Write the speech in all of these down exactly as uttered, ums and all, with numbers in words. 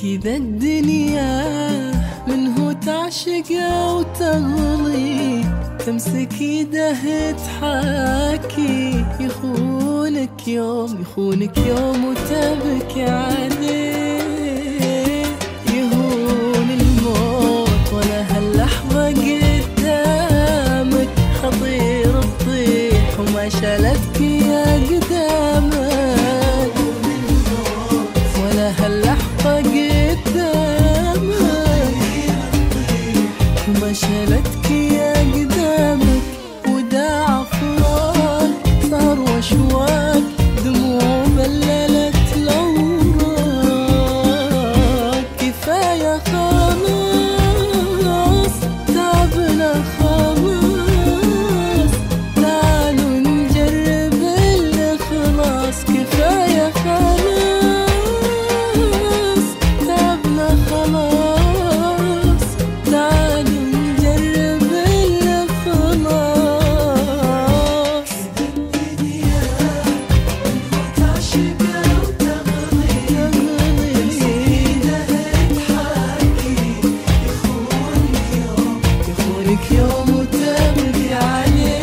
كذا الدنيا منه تعشق وتغلي، تمسك يده تحاكي، يخونك يوم يخونك يوم وتبكي عليه. يهون الموت ولا هاللحظة قدامك، خطير تطيح وما شالتك يا قدامك، ولا هاللحظة قدامك وما شالتك يا قدامك. وداع فراق صار وشواك، دموع بللت الأوراق. كفاية خلاص تعبنا خلاص، تعالوا نجرب الإخلاص. كفاية خلاص تعبنا خلاص، تعالوا نجرب الإخلاص. الدنيا تعشق وتغلي، تمسكينها تحاكي، يخونك يوم يخونك يوم وتبكي عليه.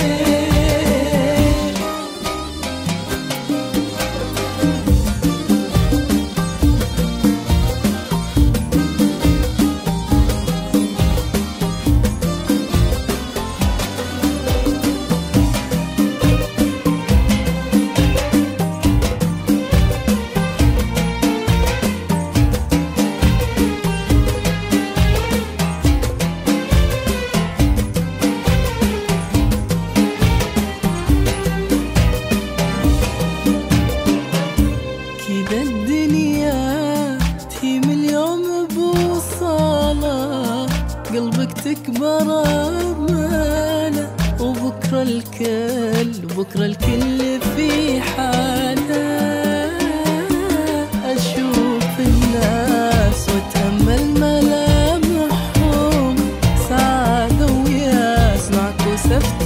كذا الدنيا تهيم اليوم بوصالة، قلبك تكبر أماله، وبكرة الكل وبكرة الكل في حاله. أشوف الناس وأتأمل ملامحهم، سعادة وياس معكوسة في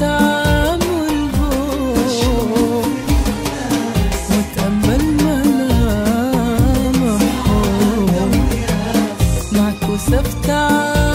تعاملهم، وأتأمل معكوسة في تعاملهم.